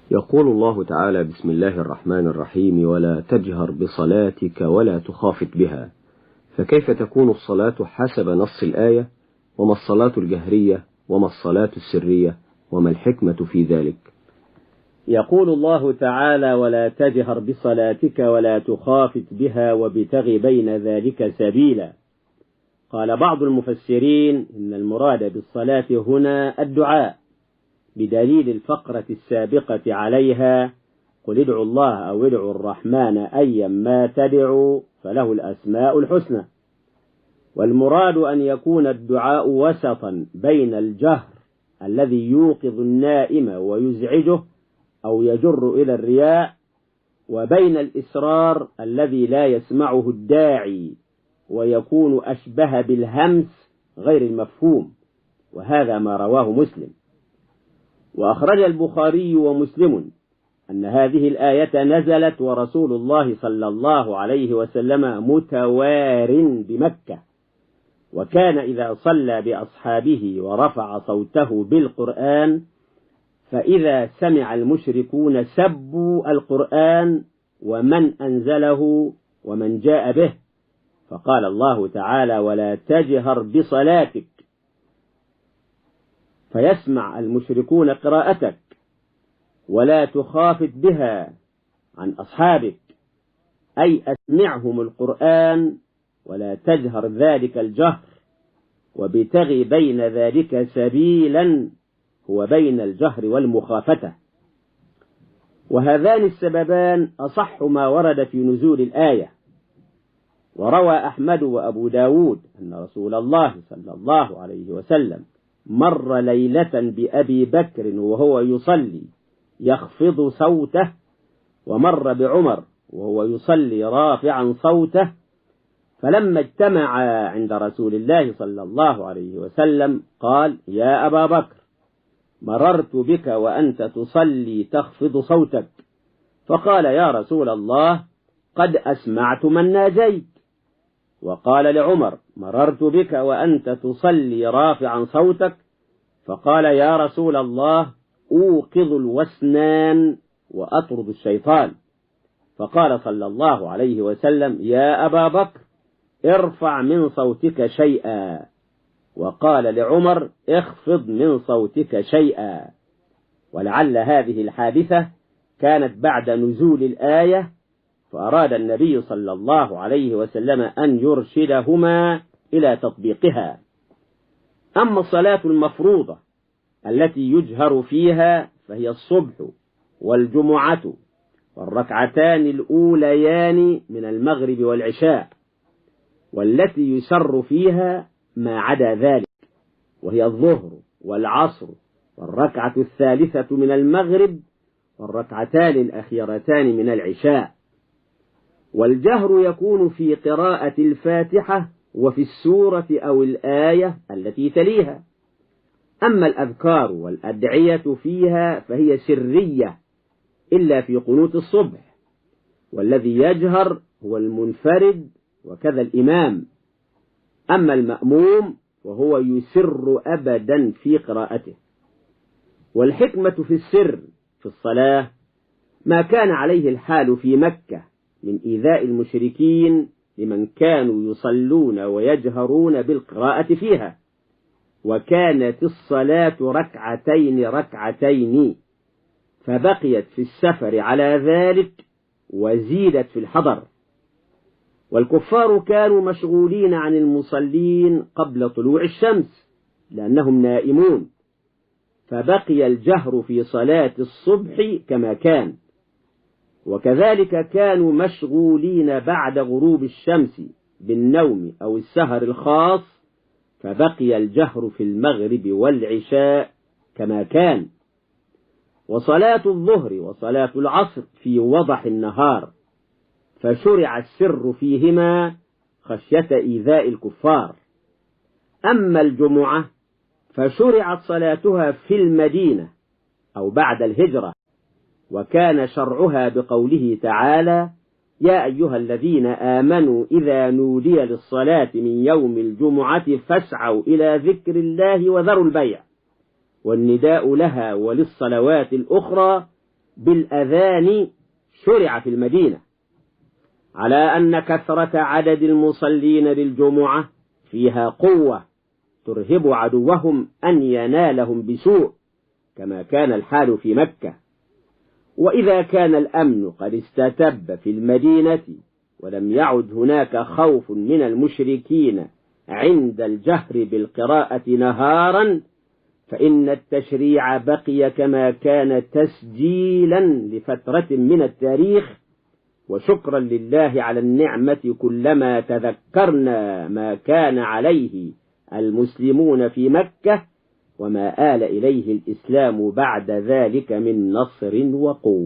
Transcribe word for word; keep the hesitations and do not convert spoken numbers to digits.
يقول الله تعالى: بسم الله الرحمن الرحيم: ولا تجهر بصلاتك ولا تخافت بها. فكيف تكون الصلاة حسب نص الآية؟ وما الصلاة الجهرية؟ وما الصلاة السرية؟ وما الحكمة في ذلك؟ يقول الله تعالى: ولا تجهر بصلاتك ولا تخافت بها وابتغ بين ذلك سبيلا. قال بعض المفسرين إن المراد بالصلاة هنا الدعاء، بدليل الفقرة السابقة عليها: قل ادعوا الله أو ادعوا الرحمن أيا ما تدعوا فله الأسماء الحسنى. والمراد أن يكون الدعاء وسطا بين الجهر الذي يوقظ النائم ويزعجه أو يجر إلى الرياء، وبين الإسرار الذي لا يسمعه الداعي ويكون أشبه بالهمس غير المفهوم، وهذا ما رواه مسلم. وأخرج البخاري ومسلم أن هذه الآية نزلت ورسول الله صلى الله عليه وسلم متوار بمكة، وكان إذا صلى بأصحابه ورفع صوته بالقرآن فإذا سمع المشركون سبوا القرآن ومن أنزله ومن جاء به، فقال الله تعالى: ولا تجهر بصلاتك، فيسمع المشركون قراءتك، ولا تخافت بها عن أصحابك، أي أسمعهم القرآن ولا تجهر ذلك الجهر، وابتغ بين ذلك سبيلا، هو بين الجهر والمخافة. وهذان السببان أصح ما ورد في نزول الآية. وروى أحمد وأبو داود أن رسول الله صلى الله عليه وسلم مر ليلة بأبي بكر وهو يصلي يخفض صوته، ومر بعمر وهو يصلي رافعا صوته، فلما اجتمعا عند رسول الله صلى الله عليه وسلم قال: يا أبا بكر، مررت بك وأنت تصلي تخفض صوتك. فقال: يا رسول الله، قد أسمعت من ناجيت. وقال لعمر: مررت بك وأنت تصلي رافعا صوتك. فقال: يا رسول الله، أوقظ الوسنان وأطرد الشيطان. فقال صلى الله عليه وسلم: يا أبا بكر، ارفع من صوتك شيئا. وقال لعمر: اخفض من صوتك شيئا. ولعل هذه الحادثة كانت بعد نزول الآية، فأراد النبي صلى الله عليه وسلم أن يرشدهما إلى تطبيقها. أما الصلاة المفروضة التي يجهر فيها فهي الصبح والجمعة والركعتان الأوليان من المغرب والعشاء، والتي يسر فيها ما عدا ذلك، وهي الظهر والعصر والركعة الثالثة من المغرب والركعتان الأخيرتان من العشاء. والجهر يكون في قراءة الفاتحة وفي السورة أو الآية التي تليها. أما الأذكار والأدعية فيها فهي سرية إلا في قنوت الصبح، والذي يجهر هو المنفرد وكذا الإمام. أما المأموم وهو يسر أبدا في قراءته. والحكمة في السر في الصلاة ما كان عليه الحال في مكة من إيذاء المشركين لمن كانوا يصلون ويجهرون بالقراءة فيها، وكانت الصلاة ركعتين ركعتين، فبقيت في السفر على ذلك وزيدت في الحضر. والكفار كانوا مشغولين عن المصلين قبل طلوع الشمس لأنهم نائمون، فبقي الجهر في صلاة الصبح كما كان. وكذلك كانوا مشغولين بعد غروب الشمس بالنوم أو السهر الخاص، فبقي الجهر في المغرب والعشاء كما كان. وصلاة الظهر وصلاة العصر في وضح النهار، فشرع السر فيهما خشية إيذاء الكفار. أما الجمعة فشرعت صلاتها في المدينة أو بعد الهجرة، وكان شرعها بقوله تعالى: يا أيها الذين آمنوا إذا نودي للصلاة من يوم الجمعة فاسعوا إلى ذكر الله وذروا البيع. والنداء لها وللصلوات الأخرى بالأذان شرع في المدينة، على أن كثرة عدد المصلين للجمعة فيها قوة ترهب عدوهم أن ينالهم بسوء، كما كان الحال في مكة. وإذا كان الأمن قد استتب في المدينة ولم يعد هناك خوف من المشركين عند الجهر بالقراءة نهارا، فإن التشريع بقي كما كان تسجيلا لفترة من التاريخ، وشكرا لله على النعمة كلما تذكرنا ما كان عليه المسلمون في مكة وما آل إليه الإسلام بعد ذلك من نصر وقوة.